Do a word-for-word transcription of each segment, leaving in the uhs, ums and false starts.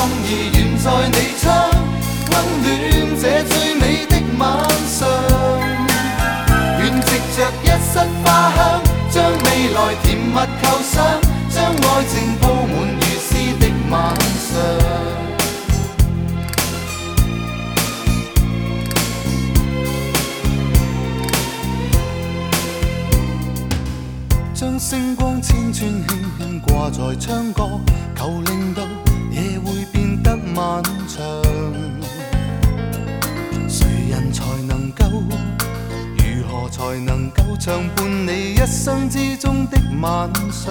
儿原在你窗，温暖这最美的晚上。愿藉着一室花香，将未来甜蜜构想，将爱情铺满如诗的晚上。将星光千串轻轻挂在窗角，求令到夜会变得漫长。谁人才能够？如何才能够长伴你一生之中的晚上？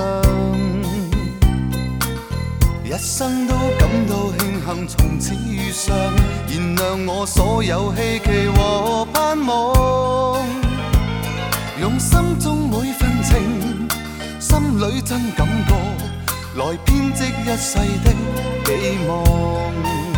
一生都感到庆幸從此遇上，燃亮我所有希冀和盼望。用心中每份情，心里真感覺，來編織一世的寄望。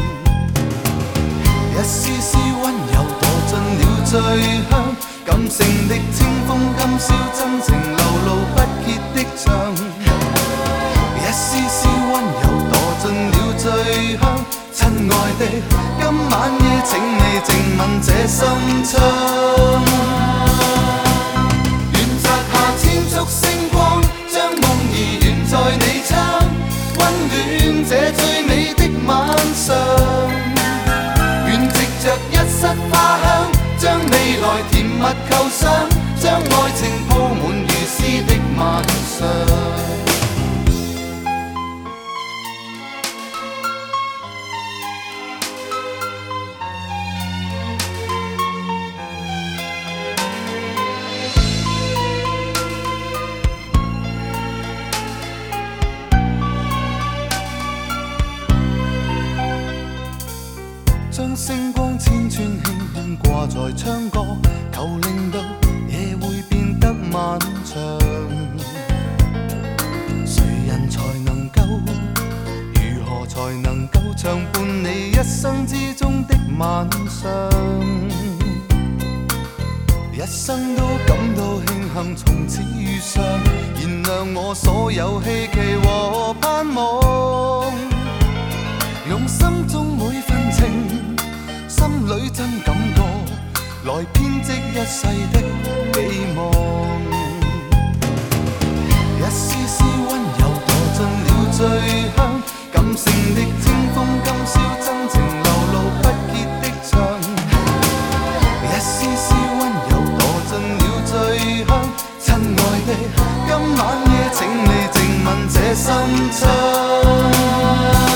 一絲絲溫柔墮進了最香，感性的清風今宵真情流露不竭的唱。一絲絲溫柔墮進了最香，親愛的，今晚夜請你靜吻這心窗。千束星光，將夢兒懸在你窗，溫暖這最美的晚上。願藉着一室花香，將未來甜蜜構想，將愛情鋪滿如詩的晚上。將星光千串輕輕掛在窗角，求令到夜會變得漫長。誰人才能夠？如何才能夠長伴你一生之中的晚上？一生都感到慶幸從此遇上，燃亮我所有希冀和盼望。用心中每份情，心裏真感覺，來編織一世的寄望。一絲絲溫柔墮進了最香，感性的清風今宵真情流露不竭的唱。一絲絲溫柔墮進了最香，親愛的，今晚夜請你靜吻這心窗。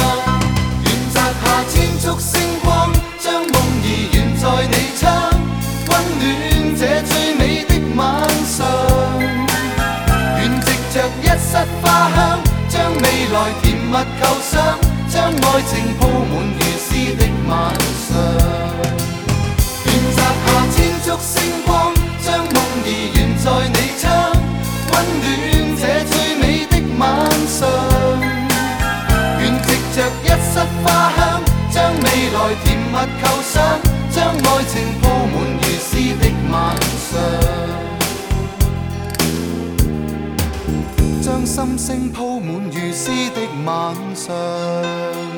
千束星光，將夢兒懸在你窗，溫暖這最美的晚上。願藉着一室花香，將未來甜蜜構想，將愛情鋪滿如詩的晚上。願摘下千束星光，將夢兒懸在你窗，溫暖這最美的晚上。願藉着一室花香，將未來甜蜜構想，將愛情鋪滿如詩的晚上，將心聲鋪滿如詩的晚上。